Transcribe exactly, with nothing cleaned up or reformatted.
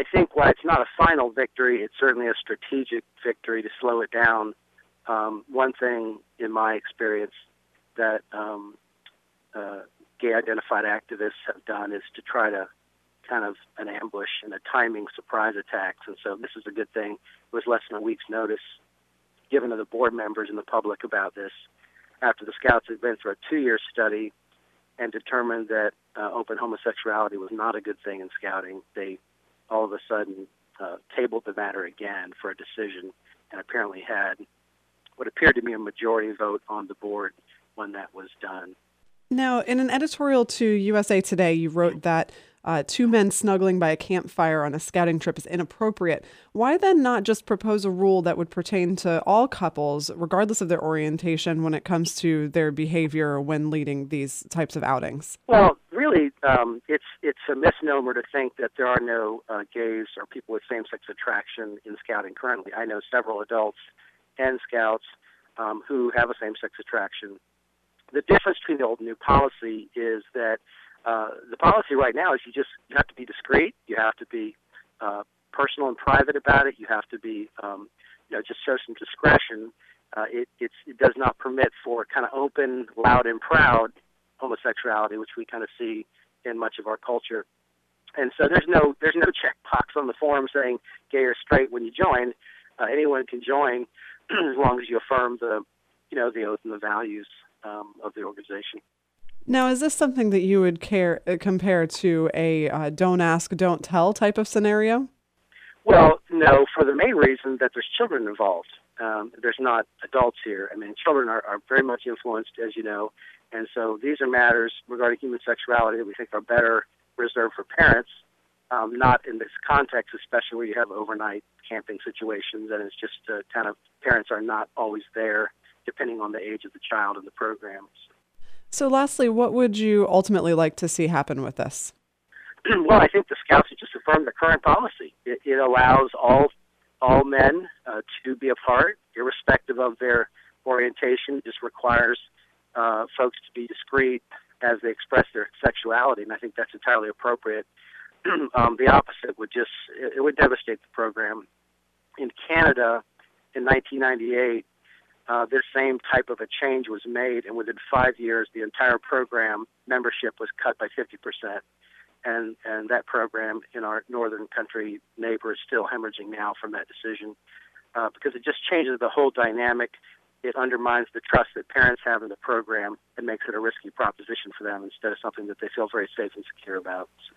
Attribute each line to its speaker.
Speaker 1: I think while it's not a final victory, it's certainly a strategic victory to slow it down. Um, one thing in my experience that um, uh, gay identified activists have done is to try to kind of an ambush and a timing surprise attacks. And so this is a good thing. It was less than a week's notice given to the board members and the public about this after the Scouts had been through a two-year study and determined that uh, open homosexuality was not a good thing in Scouting. They all of a sudden uh, tabled the matter again for a decision and apparently had what appeared to be a majority vote on the board when that was done.
Speaker 2: Now, in an editorial to U S A Today, you wrote that uh, two men snuggling by a campfire on a scouting trip is inappropriate. Why then not just propose a rule that would pertain to all couples, regardless of their orientation, when it comes to their behavior when leading these types of outings?
Speaker 1: Well, really, um, it's it's a misnomer to think that there are no uh, gays or people with same-sex attraction in Scouting currently. I know several adults and Scouts um, who have a same-sex attraction. The difference between the old and new policy is that uh, the policy right now is you just you have to be discreet, you have to be uh, personal and private about it, you have to be um, you know just show some discretion. Uh, it it's, it does not permit for kind of open, loud, and proud homosexuality, which we kind of see in much of our culture. And so there's no there's no checkbox on the form saying gay or straight when you join. Uh, anyone can join as long as you affirm the you know the oath and the values Um, of the organization.
Speaker 2: Now, is this something that you would care uh, compare to a uh, don't ask, don't tell type of scenario?
Speaker 1: Well, no, for the main reason that there's children involved. Um, there's not adults here. I mean, children are, are very much influenced, as you know, and so these are matters regarding human sexuality that we think are better reserved for parents, um, not in this context, especially where you have overnight camping situations, and it's just uh, kind of parents are not always there, depending on the age of the child and the programs.
Speaker 2: So lastly, what would you ultimately like to see happen with this?
Speaker 1: Well, I think the Scouts should just affirm the current policy. It, it allows all all men uh, to be a part, irrespective of their orientation. It just requires uh, folks to be discreet as they express their sexuality, and I think that's entirely appropriate. um, the opposite would just, it, it would devastate the program. In Canada, in nineteen ninety-eight, Uh, this same type of a change was made, and within five years, the entire program membership was cut by fifty percent. And and that program in our northern country neighbor is still hemorrhaging now from that decision uh, because it just changes the whole dynamic. It undermines the trust that parents have in the program and makes it a risky proposition for them instead of something that they feel very safe and secure about.